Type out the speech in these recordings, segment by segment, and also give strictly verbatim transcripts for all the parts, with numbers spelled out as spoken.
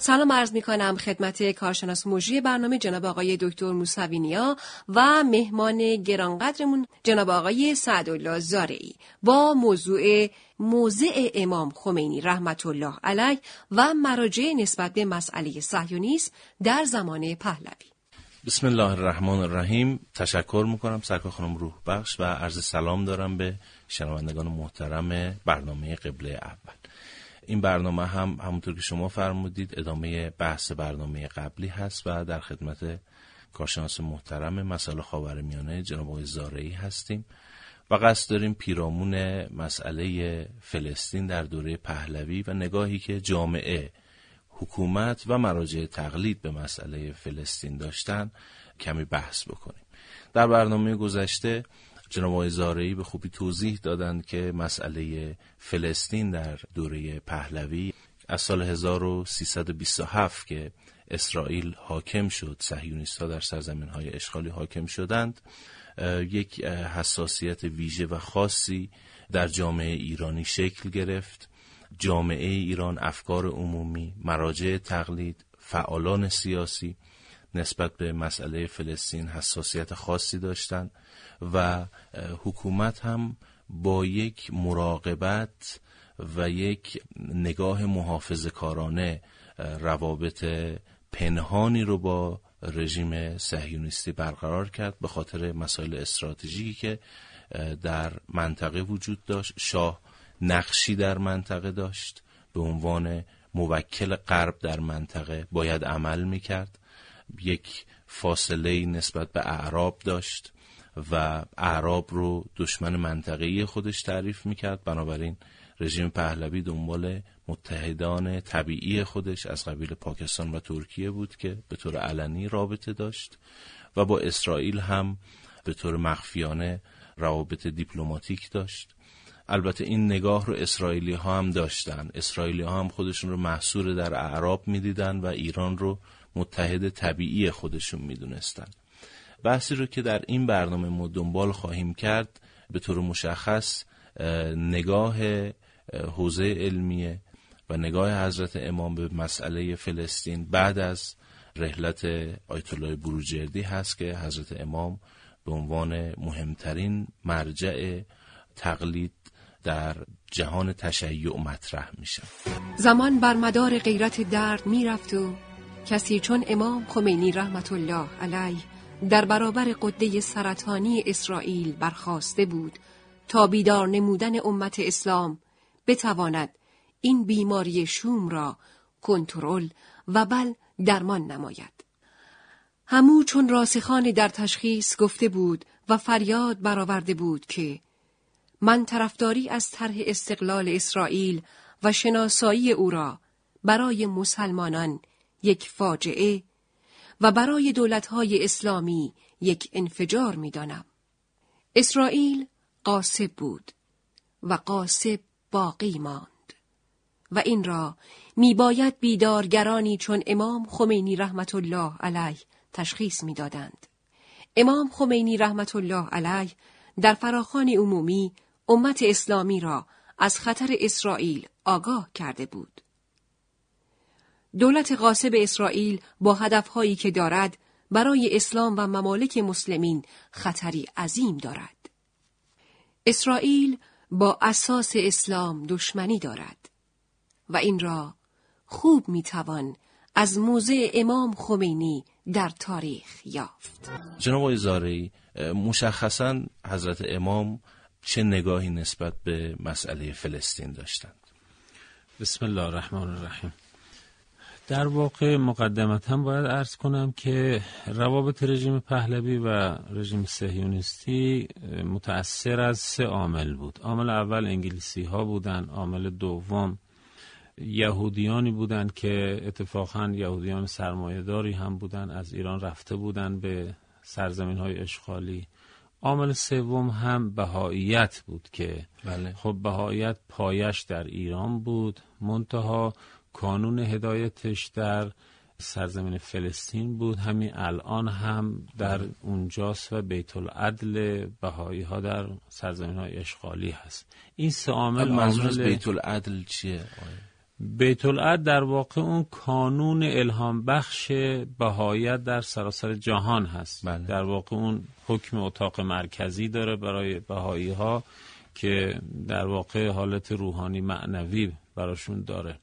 سلام عرض می کنم خدمت کارشناس مجری برنامه جناب آقای دکتر موسوی نیا و مهمان گرانقدرمون جناب آقای سعدالله زارعی با موضوع موضع امام خمینی رحمت الله علیه و مراجع نسبت به مسئله صهیونیسم در زمان پهلوی. بسم الله الرحمن الرحیم. تشکر میکنم سرکار خانم روح بخش و عرض سلام دارم به شنوندگان محترم برنامه قبله اول. این برنامه هم همونطور که شما فرمودید ادامه بحث برنامه قبلی هست و در خدمت کارشناس محترم مسائل خاورمیانه جناب آقای زارعی هستیم و قصد داریم پیرامون مسئله فلسطین در دوره پهلوی و نگاهی که جامعه، حکومت و مراجع تقلید به مسئله فلسطین داشتن کمی بحث بکنیم. در برنامه گذشته جناب آقای زارعی به خوبی توضیح دادند که مسئله فلسطین در دوره پهلوی از سال هزار و سیصد و بیست و هفت که اسرائیل حاکم شد، صهیونیست‌ها در سرزمین‌های اشغالی حاکم شدند، یک حساسیت ویژه و خاصی در جامعه ایرانی شکل گرفت. جامعه ایران، افکار عمومی، مراجع تقلید، فعالان سیاسی نسبت به مسئله فلسطین حساسیت خاصی داشتند و حکومت هم با یک مراقبت و یک نگاه محافظه‌کارانه روابط پنهانی رو با رژیم صهیونیستی برقرار کرد به خاطر مسائل استراتژیکی که در منطقه وجود داشت. شاه نقشی در منطقه داشت، به عنوان موکل غرب در منطقه باید عمل میکرد، یک فاصله نسبت به اعراب داشت و اعراب رو دشمن منطقه‌ای خودش تعریف میکرد. بنابراین رژیم پهلوی دنبال متحدان طبیعی خودش از قبیل پاکستان و ترکیه بود که به طور علنی رابطه داشت و با اسرائیل هم به طور مخفیانه روابط دیپلماتیک داشت. البته این نگاه رو اسرائیلی ها هم داشتن. اسرائیلی ها هم خودشون رو محصور در اعراب میدیدن و ایران رو متحد طبیعی خودشون میدونستن. بحثی رو که در این برنامه ما دنبال خواهیم کرد به طور مشخص نگاه حوزه علمیه و نگاه حضرت امام به مسئله فلسطین بعد از رحلت آیت الله بروجردی هست که حضرت امام به عنوان مهمترین مرجع تقلید در جهان تشیع مطرح میشن. زمان بر مدار غیرت درد میرفت و کسی چون امام خمینی رحمت الله علیه در برابر غده سرطانی اسرائیل برخاسته بود تا بیدار نمودن امت اسلام بتواند این بیماری شوم را کنترل و بل درمان نماید. همو چون راسخان در تشخیص گفته بود و فریاد برآورده بود که من طرفداری از طرح استقلال اسرائیل و شناسایی او را برای مسلمانان یک فاجعه و برای دولت‌های اسلامی یک انفجار می‌دانم. اسرائیل غاصب بود و غاصب باقی ماند و این را میباید بیدارگرانی چون امام خمینی رحمت الله علیه تشخیص می‌دادند. امام خمینی رحمت الله علیه در فراخوان عمومی امت اسلامی را از خطر اسرائیل آگاه کرده بود. دولت غاصب اسرائیل با هدفهایی که دارد برای اسلام و ممالک مسلمین خطری عظیم دارد. اسرائیل با اساس اسلام دشمنی دارد و این را خوب میتوان از موضع امام خمینی در تاریخ یافت. جناب آقای زارعی، مشخصاً حضرت امام چه نگاهی نسبت به مسئله فلسطین داشتند؟ بسم الله الرحمن الرحیم. در واقع مقدمتاً باید عرض کنم که روابط رژیم پهلوی و رژیم صهیونیستی متأثر از سه عامل بود. عامل اول انگلیسی ها بودن، عامل دوم یهودیانی بودن که اتفاقاً یهودیان سرمایه‌داری هم بودن، از ایران رفته بودن به سرزمین های اشغالی. عامل سوم هم بهائیت بود که بله. خب بهائیت پایش در ایران بود، منتها کانون هدایتش در سرزمین فلسطین بود. همین الان هم در اونجاست و بیت العدل بهایی ها در سرزمین های اشغالی هست. این سه عامل منظور از بیت العدل چیه؟ بیت العدل در واقع اون کانون الهام بخش بهاییت در سراسر جهان هست. بله. در واقع اون حکم اتاق مرکزی داره برای بهایی ها که در واقع حالت روحانی معنوی براشون داره.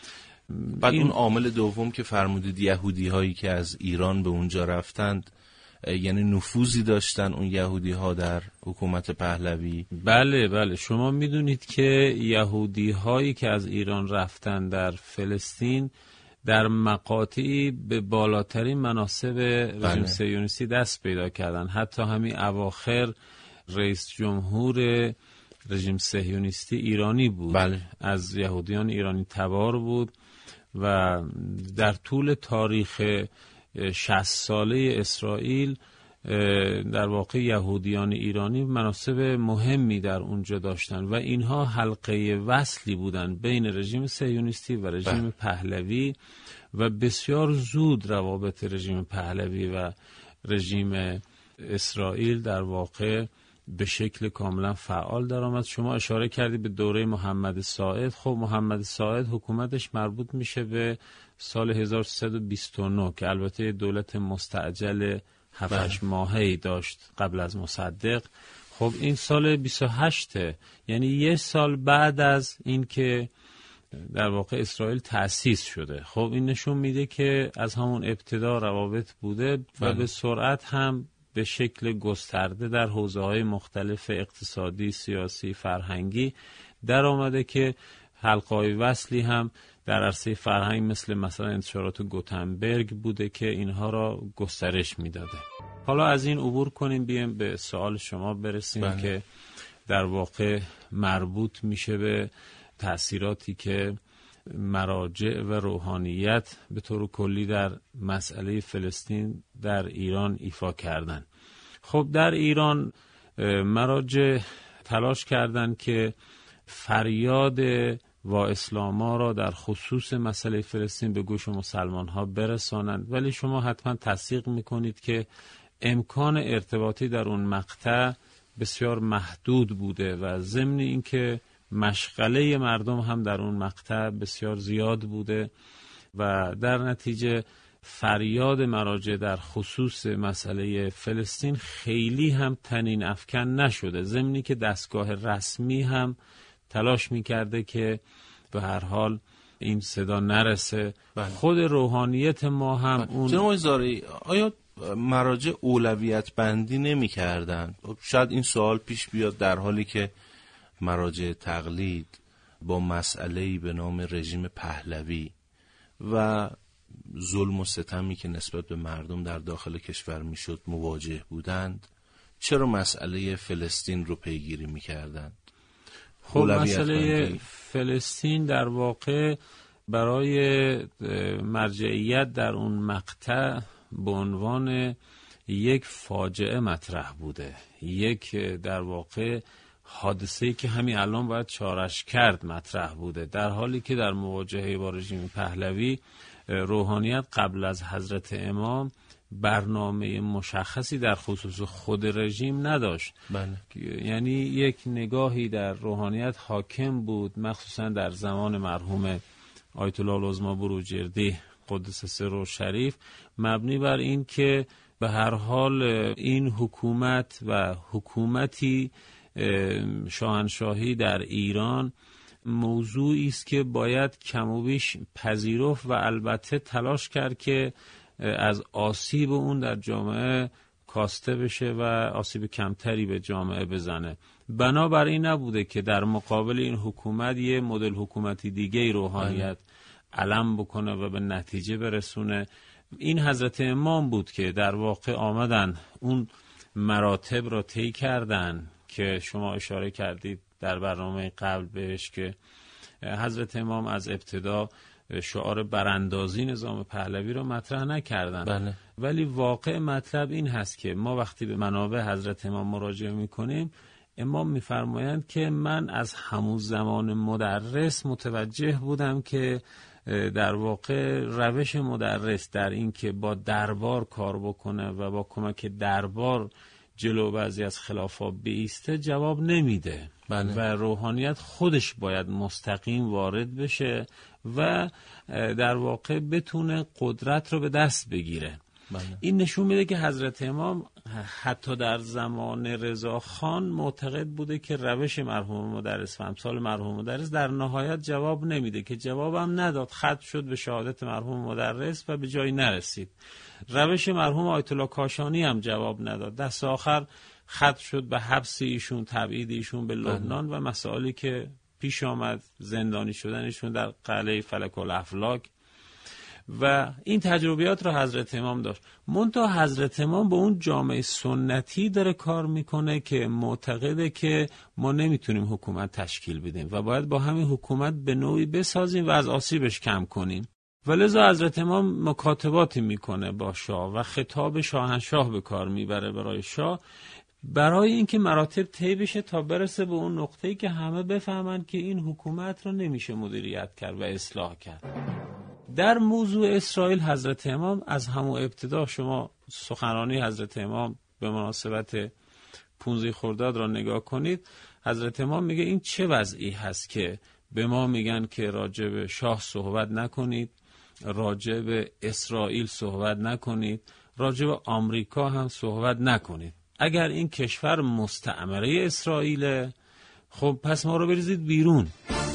بعد این... اون عامل دوم که فرمودید، یهودی هایی که از ایران به اونجا رفتند، یعنی نفوذی داشتن اون یهودی ها در حکومت پهلوی؟ بله بله، شما میدونید که یهودی هایی که از ایران رفتن در فلسطین در مقاطعی به بالاترین مناصب رژیم بله. صهیونیستی دست پیدا کردن. حتی همین اواخر رئیس جمهور رژیم صهیونیستی ایرانی بود. بله. از یهودیان ایرانی تبار بود و در طول تاریخ شصت ساله اسرائیل در واقع یهودیان ایرانی مناصب مهمی در اونجا داشتن و اینها حلقه وصلی بودن بین رژیم صهیونیستی و رژیم بله. پهلوی و بسیار زود روابط رژیم پهلوی و رژیم اسرائیل در واقع به شکل کاملا فعال درآمد. شما اشاره کردی به دوره محمد ساعد. خب محمد ساعد حکومتش مربوط میشه به سال هزار و سیصد و بیست و نه که البته دولت مستعجل هفت ماهه‌ای داشت قبل از مصدق. خب این سال بیست و هشت، یعنی یک سال بعد از این که در واقع اسرائیل تأسیس شده. خب این نشون میده که از همون ابتدا روابط بوده و به سرعت هم به شکل گسترده در حوزه‌های مختلف اقتصادی، سیاسی، فرهنگی در آمده که حلقه‌های وصلی هم در عرصه فرهنگ مثل مثلا انتشارات گوتنبرگ بوده که اینها را گسترش میداده. حالا از این عبور کنیم بیایم به سوال شما برسیم بله. که در واقع مربوط میشه به تأثیراتی که مراجع و روحانیت به طور کلی در مسئله فلسطین در ایران ایفا کردن. خب در ایران مراجع تلاش کردن که فریاد و اسلاما را در خصوص مسئله فلسطین به گوش مسلمان ها برسانند، ولی شما حتما تصدیق میکنید که امکان ارتباطی در اون مقطع بسیار محدود بوده و ضمن اینکه مشغله مردم هم در اون مقطع بسیار زیاد بوده و در نتیجه فریاد مراجع در خصوص مسئله فلسطین خیلی هم طنین افکن نشده، ضمنی که دستگاه رسمی هم تلاش میکرده که به هر حال این صدا نرسه. بله. خود روحانیت ما هم بله. اون جناب زارعی، آیا مراجع اولویت بندی نمی کردن؟ شاید این سوال پیش بیاد در حالی که مراجع تقلید با مسئله‌ای به نام رژیم پهلوی و ظلم و ستمی که نسبت به مردم در داخل کشور میشد مواجه بودند، چرا مسئله فلسطین رو پیگیری میکردند؟ خب مسئله بندی. فلسطین در واقع برای مرجعیت در اون مقطع به عنوان یک فاجعه مطرح بوده، یک در واقع حادثه‌ای که همین الان باید چارش کرد مطرح بوده، در حالی که در مواجهه با رژیم پهلوی روحانیت قبل از حضرت امام برنامه مشخصی در خصوص خود رژیم نداشت. بله. یعنی یک نگاهی در روحانیت حاکم بود، مخصوصا در زمان مرحوم آیت الله العظمی بروجردی قدس سره شریف، مبنی بر این که به هر حال این حکومت و حکومتی شاهنشاهی در ایران موضوعی است که باید کم و بیش پذیرفت و البته تلاش کرد که از آسیب اون در جامعه کاسته بشه و آسیب کمتری به جامعه بزنه. بنابراین نبوده که در مقابل این حکومت یه مدل حکومتی دیگه روحانیت علم بکنه و به نتیجه برسونه. این حضرت امام بود که در واقع آمدن اون مراتب را طی کردن که شما اشاره کردید در برنامه قبل بهش، که حضرت امام از ابتدا شعار براندازی نظام پهلوی رو مطرح نکردن. بله. ولی واقع مطلب این هست که ما وقتی به منابع حضرت امام مراجعه میکنیم، امام میفرمایند که من از همون زمان مدرس متوجه بودم که در واقع روش مدرس در این که با دربار کار بکنه و با کمک دربار جلو بعضی از خلافا بیسته جواب نمیده. بله. و روحانیت خودش باید مستقیم وارد بشه و در واقع بتونه قدرت رو به دست بگیره. بله. این نشون میده که حضرت امام حتی در زمان رضا خان معتقد بوده که روش مرحوم مدرس و امثال مرحوم مدرس در نهایت جواب نمیده، که جوابم نداد، ختم شد به شهادت مرحوم مدرس و به جایی نرسید. روش مرحوم آیت الله کاشانی هم جواب نداد، دست آخر ختم شد به حبس ایشون، تبعید ایشون به لبنان و مسائلی که پیش آمد، زندانی شدنشون در قلعه فلک الافلاک و این تجربیات رو حضرت امام داشت. منتها حضرت امام با اون جامعه سنتی داره کار میکنه که معتقده که ما نمیتونیم حکومت تشکیل بدیم و باید با همین حکومت به نوعی بسازیم و از آسیبش کم کنیم. و لذا حضرت امام مکاتباتی میکنه با شاه و خطاب شاهنشاه به کار میبره برای شاه، برای اینکه مراتب طی بشه تا برسه به اون نقطه‌ای که همه بفهمن که این حکومت رو نمیشه مدیریت کرد و اصلاح کرد. در موضوع اسرائیل حضرت امام از همون ابتدا، شما سخنرانی حضرت امام به مناسبت پانزده خرداد را نگاه کنید، حضرت امام میگه این چه وضعی هست که به ما میگن که راجع به شاه صحبت نکنید، راجع به اسرائیل صحبت نکنید، راجع به آمریکا هم صحبت نکنید. اگر این کشور مستعمره اسرائیل، خب پس ما رو بریزید بیرون.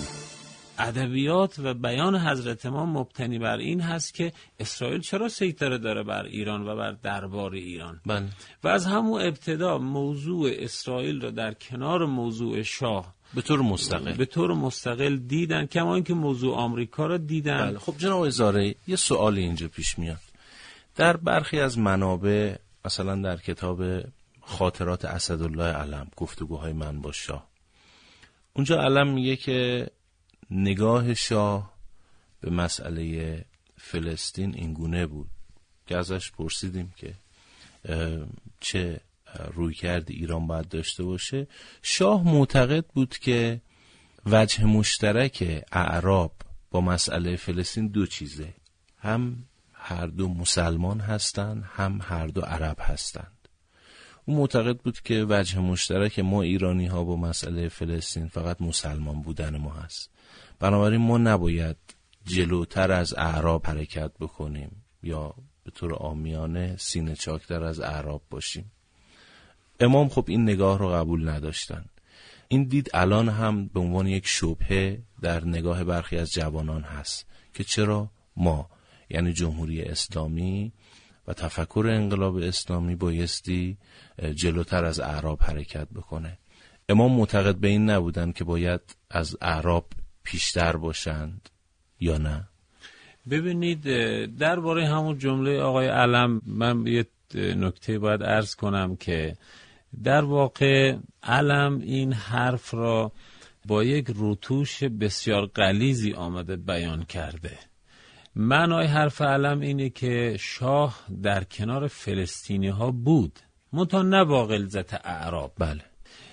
ادبیات و بیان حضرت امام مبتنی بر این هست که اسرائیل چرا سیطره داره بر ایران و بر دربار ایران. بله. و از همون ابتدا موضوع اسرائیل رو در کنار موضوع شاه به طور مستقل به طور مستقل دیدن، کما اینکه موضوع آمریکا رو دیدن. بله. خب جناب زارعی، یه سوال اینجا پیش میاد. در برخی از منابع، مثلا در کتاب خاطرات اسدالله علم، گفتگوهای من با شاه، اونجا علم میگه که نگاه شاه به مسئله فلسطین اینگونه بود که ازش پرسیدیم که چه رویکرد ایران باید داشته باشه. شاه معتقد بود که وجه مشترک اعراب با مسئله فلسطین دو چیزه، هم هر دو مسلمان هستند، هم هر دو عرب هستند. او معتقد بود که وجه مشترک ما ایرانی ها با مسئله فلسطین فقط مسلمان بودن ما هست، بنابراین ما نباید جلوتر از اعراب حرکت بکنیم یا به طور عامیانه سینه چاکتر از اعراب باشیم. امام خب این نگاه رو قبول نداشتن. این دید الان هم به عنوان یک شبهه در نگاه برخی از جوانان هست که چرا ما، یعنی جمهوری اسلامی و تفکر انقلاب اسلامی، بایستی جلوتر از اعراب حرکت بکنه. امام معتقد به این نبودن که باید از اعراب پیشتر باشند یا نه؟ ببینید، درباره همون جمله آقای علم من یه نکته باید عرض کنم که در واقع علم این حرف را با یک روتوش بسیار غلیظی آمده بیان کرده. معنای حرف علم اینه که شاه در کنار فلسطینی ها بود، منتها نه با غلظت اعراب. بله.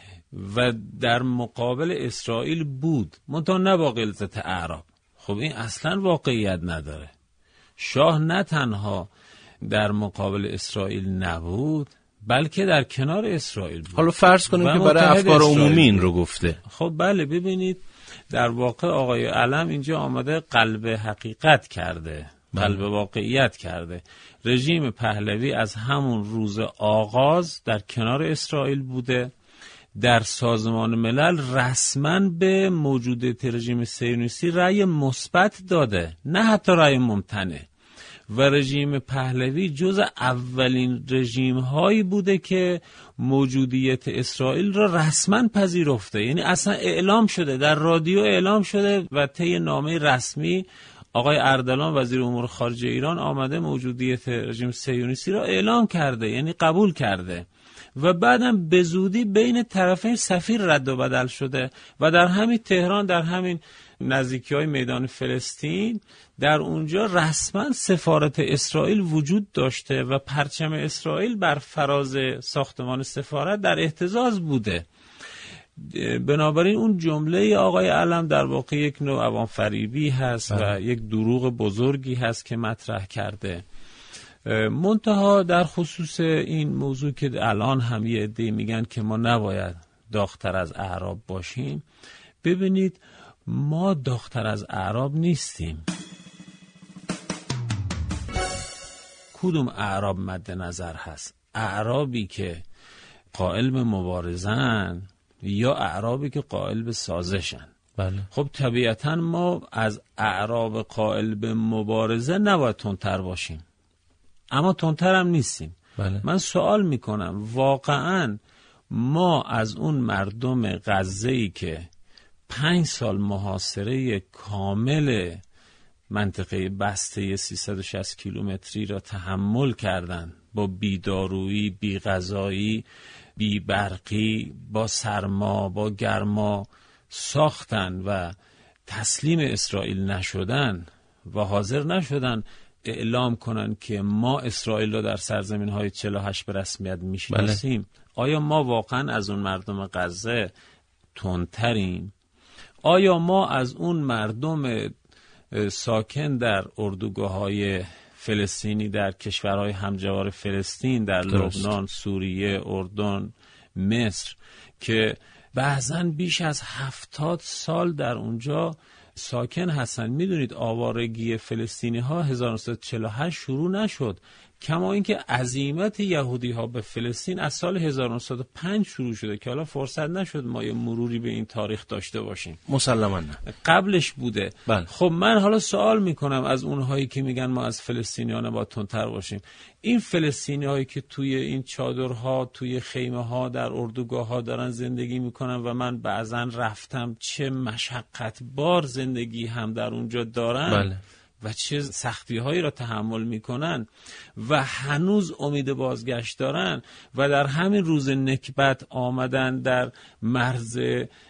و در مقابل اسرائیل بود، منتها نه با غلظت اعراب. خب این اصلا واقعیت نداره. شاه نه تنها در مقابل اسرائیل نبود، بلکه در کنار اسرائیل بود. حالا فرض کنیم که برای افکار عمومی این رو گفته. خب بله، ببینید در واقع آقای علم اینجا آمده قلب حقیقت کرده، قلب واقعیت کرده. رژیم پهلوی از همون روز آغاز در کنار اسرائیل بوده، در سازمان ملل رسما به موجودیت رژیم صهیونیستی رأی مثبت داده، نه حتی رأی ممتنع. و رژیم پهلوی جز اولین رژیم هایی بوده که موجودیت اسرائیل را رسما پذیرفته، یعنی اصلا اعلام شده، در رادیو اعلام شده و طی نامه رسمی آقای اردلان وزیر امور خارجه ایران آمده موجودیت رژیم صهیونیستی را اعلام کرده، یعنی قبول کرده. و بعدم به زودی بین طرفین سفیر رد و بدل شده و در همین تهران، در همین نزدیکی های میدان فلسطین، در اونجا رسما سفارت اسرائیل وجود داشته و پرچم اسرائیل بر فراز ساختمان سفارت در اهتزاز بوده. بنابراین اون جمله آقای علم در واقع یک نوع عوام فریبی هست و یک دروغ بزرگی هست که مطرح کرده. منتها در خصوص این موضوع که الان هم یه عده میگن که ما نباید داغ‌تر از اعراب باشیم، ببینید ما دختر از اعراب نیستیم. کدوم اعراب مد نظر هست؟ اعرابی که قائل به مبارزن یا اعرابی که قائل به سازشن؟ بله. خب طبیعتا ما از اعراب قائل به مبارزه نباید تندتر باشیم، اما تندتر هم نیستیم. بله. من سوال میکنم واقعا ما از اون مردم غزه‌ای که پنج سال محاصره کامل منطقه بسته سیصد و شصت کیلومتری را تحمل کردند، با بیدارویی، بی غذایی، بی برقی، با سرما، با گرما ساختن و تسلیم اسرائیل نشدن و حاضر نشدن اعلام کنن که ما اسرائیل رو در سرزمین های چهل و هشت به رسمیت میشناسیم. بله. آیا ما واقعا از اون مردم غزه تندتریم؟ آیا ما از اون مردم ساکن در اردوگاه‌های فلسطینی در کشورهای همجوار فلسطین، در لبنان، سوریه، اردن، مصر که بعضاً بیش از هفتاد سال در اونجا ساکن هستن، میدونید آوارگی فلسطینی ها هزار و نهصد و چهل و هشت شروع نشد، کما اینکه عزیمت یهودی ها به فلسطین از سال هزار و نهصد و پنج شروع شده که حالا فرصت نشد ما یه مروری به این تاریخ داشته باشیم. مسلماً نه، قبلش بوده. بله. خب من حالا سوال میکنم از اونهایی که میگن ما از فلسطینیان باید تندتر باشیم، این فلسطینی هایی که توی این چادرها، توی خیمه ها، در اردوگاه ها دارن زندگی میکنن و من بعضا رفتم چه مشقت بار زندگی هم در اونجا دارن. بله. و چه سختی هایی را تحمل میکنن و هنوز امید بازگشت دارن و در همین روز نکبت آمدن در مرز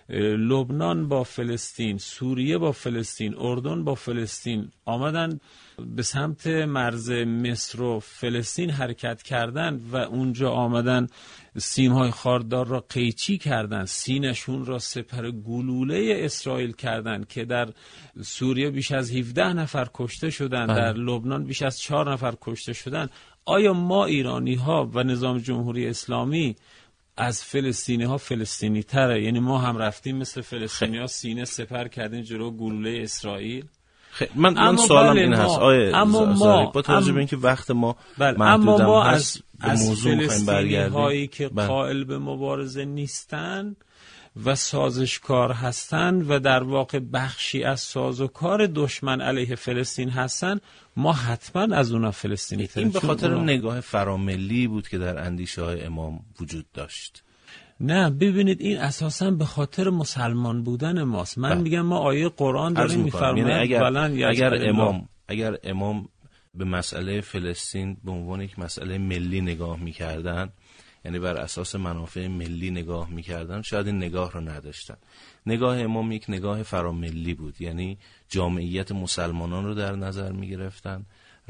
لبنان با فلسطین، سوریه با فلسطین، اردن با فلسطین، آمدن به سمت مرز مصر و فلسطین حرکت کردن و اونجا آمدن سیمهای خاردار را قیچی کردن، سینشون را سپر گلوله اسرائیل کردن که در سوریه بیش از هفده نفر کشته شدن. بله. در لبنان بیش از چهار نفر کشته شدن. آیا ما ایرانی ها و نظام جمهوری اسلامی از فلسطینی ها فلسطینی تره؟ یعنی ما هم رفتیم مثل فلسطینی ها سینه سپر کردیم جلو گلوله اسرائیل؟ من من سوالم این هست آیه زاری با توجه به اینکه وقت ما بله محدودم ما هست از, به موضوع از فلسطینی هایی که بله. قائل به مبارزه نیستن و سازشکار هستن و در واقع بخشی از سازوکار دشمن علیه فلسطین هستن، ما حتما از اونا فلسطینی تریم. این به خاطر اونا... نگاه فراملی بود که در اندیشه های امام وجود داشت. نه ببینید این اساساً به خاطر مسلمان بودن ماست. من با. میگم ما آیه قرآن داریم میفرماید یعنی اگر, اگر امام اگر امام به مسئله فلسطین به عنوان یک مسئله ملی نگاه میکردن، یعنی بر اساس منافع ملی نگاه میکردن، شاید این نگاه رو نداشتن. نگاه امام یک نگاه فراملی بود، یعنی جامعیت مسلمانان رو در نظر میگرفتن،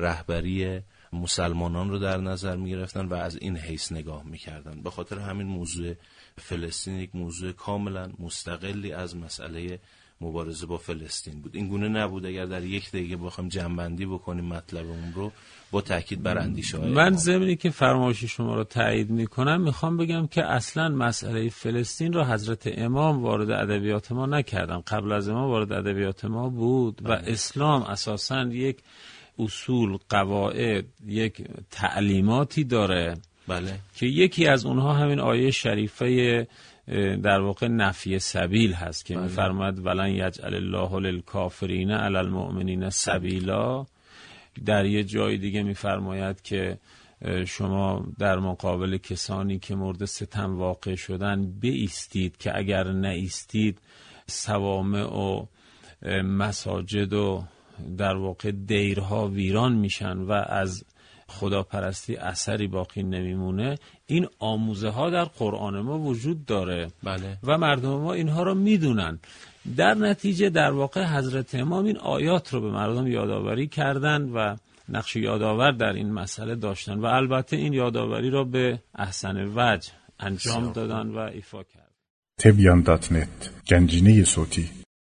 رهبری مسلمانان رو در نظر میگرفتن و از این حیث نگاه میکردن. به خاطر همین موضوع فلسطین یک موضوع کاملا مستقلی از مسئله مبارزه با فلسطین بود. این گونه نبود. اگر در یک دقیقه بخوام جمع‌بندی بکنیم مطلب اون رو با تاکید بر اندیشه‌های من ضمنی که فرمایش شما رو تایید میکنم میخوام بگم که اصلا مسئله فلسطین رو حضرت امام وارد ادبیات ما نکردن، قبل از امام وارد ادبیات ما بود. بله. و اسلام اساسا یک اصول، قواعد، یک تعلیماتی داره. بله. که یکی از اونها همین آیه شریفه در واقع نفی سبیل هست که بله. میفرماید ولن یجعل الله للکافرین علی المؤمنین سبیلا. در یه جای دیگه میفرماید که شما در مقابل کسانی که مورد ستم واقع شدن بایستید که اگر نایستید صوامع و مساجد و در واقع دیرها ویران میشن و از خداپرستی اثری باقی نمیمونه. این آموزه ها در قرآن ما وجود داره. بله. و مردم ما اینها رو میدونن. در نتیجه در واقع حضرت امام این آیات رو به مردم یادآوری کردن و نقش یادآور در این مسئله داشتن و البته این یادآوری را به احسن وجه انجام دادن و ایفا کردن. تبیان دات نت گنجینه صوتی